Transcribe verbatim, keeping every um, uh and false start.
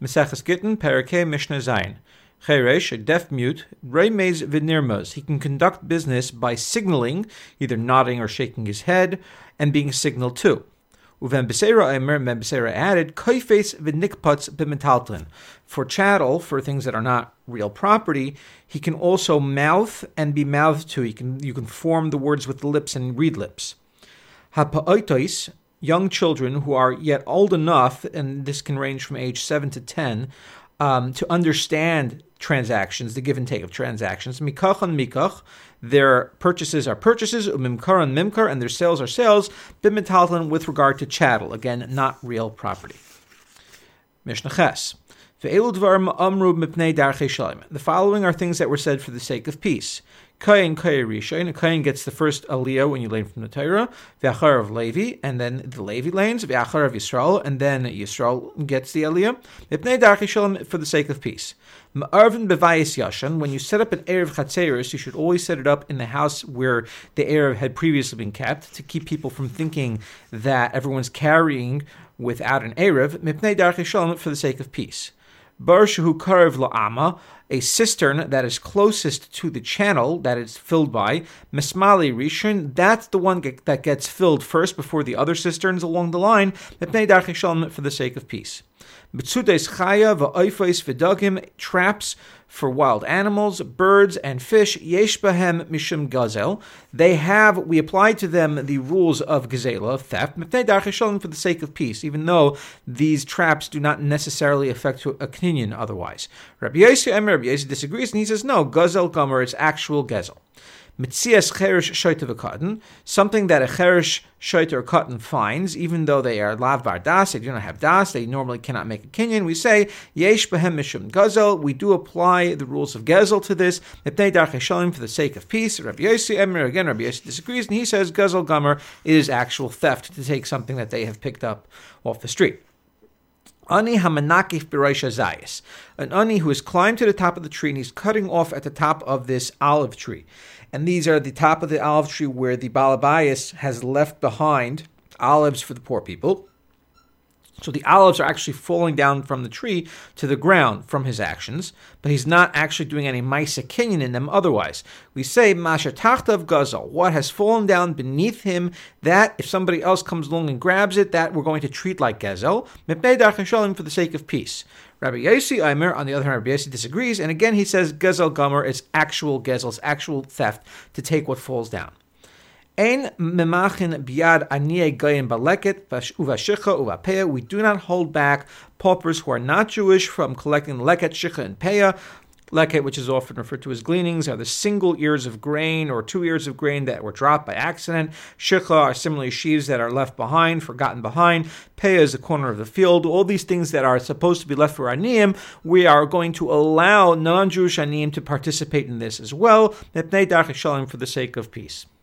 Maseches Gittin, Parakeh, Mishnah Zayin. Cheresh, a deaf mute, Remez v'nirmaz. He can conduct business by signaling, either nodding or shaking his head, and being signaled to. Uven Beseira Emer, Ben Beseira added, Koifes v'nikpatz b'metaltlin. For chattel, for things that are not real property, he can also mouth and be mouthed to. He can, you can form the words with the lips and read lips. Ha'pa'otos, young children who are yet old enough, and this can range from age seven to ten, um, to understand transactions, the give and take of transactions. Mikach and mikach, their purchases are purchases, umimkar and mimkar, and their sales are sales, b'metaltlin, with regard to chattel, again, not real property. Mishnah Ches. The following are things that were said for the sake of peace. Kayin Kayin Rishon, a Kayin gets the first aliyah when you learn from the Torah, V'achar of Levi, and then the Levi lanes, V'achar of Yisrael, and then Yisrael gets the aliyah, Mipnei Darchei Shalom, for the sake of peace. Ma'arvin B'vayis Yashan, when you set up an Erev Chatzeris, you should always set it up in the house where the Erev had previously been kept, to keep people from thinking that everyone's carrying without an Erev, Mipnei Darchei Shalom, for the sake of peace. Bar shehu karev la'ama, a cistern that is closest to the channel that it's filled by, mismali rishon, that's the one get, that gets filled first before the other cisterns along the line, mipnei darchei shalom, for the sake of peace. Mitzudes chaya va'oifos v'dagim, traps for wild animals, birds, and fish, yesh bahem mishum gazel. They have, we apply to them the rules of gazela, of theft, mipnei darchei shalom, for the sake of peace, even though these traps do not necessarily affect a kinyan otherwise. Rabbi Yossi Emer, Rabbi Yossi disagrees, and he says, no, gazel gomer is actual gezel. Mitzias cherish shoyte v'katan, something that a cherish shoyte or katan finds, even though they are lav bar das, they do not have das, they normally cannot make a kinyan. We say yesh behem mishum gazel. We do apply the rules of gezel to this. Mipnei darchei shalom, for the sake of peace. Rabbi Yossi Emer, again, Rabbi Yossi disagrees, and he says gazel gomer is actual theft, to take something that they have picked up off the street. Ani hamanakif b'rosh hazayis, an ani who has climbed to the top of the tree and he's cutting off at the top of this olive tree. And these are the top of the olive tree where the balabayas has left behind olives for the poor people. So the olives are actually falling down from the tree to the ground from his actions, but he's not actually doing any ma'aseh kinyan in them otherwise. We say, Masha tachtav gazel, what has fallen down beneath him, that if somebody else comes along and grabs it, that we're going to treat like gazel, mipnei darchei shalom, for the sake of peace. Rabbi Yossi Aimer, on the other hand, Rabbi Yossi disagrees, and again he says gezel gomer is actual gezel, it's actual theft, to take what falls down. Ein memachin biad aniye goyim baleket uvashicha uvapeya. We do not hold back paupers who are not Jewish from collecting leket, shicha, and peya. Leket, which is often referred to as gleanings, are the single ears of grain or two ears of grain that were dropped by accident. Shicha are similarly sheaves that are left behind, forgotten behind. Peya is the corner of the field. All these things that are supposed to be left for aniyim, we are going to allow non-Jewish aniyim to participate in this as well. Mipnei darchei shalom, for the sake of peace.